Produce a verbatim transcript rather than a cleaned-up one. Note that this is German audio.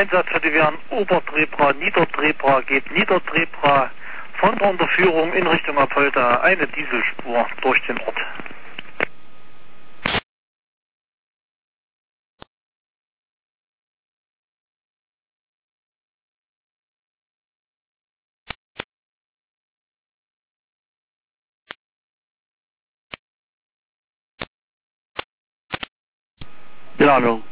Einsatzkette wären Oberdrebra, Niederdrebra, geht Niederdrebra von der Unterführung in Richtung Apolda eine Dieselspur durch den Ort. In Ordnung.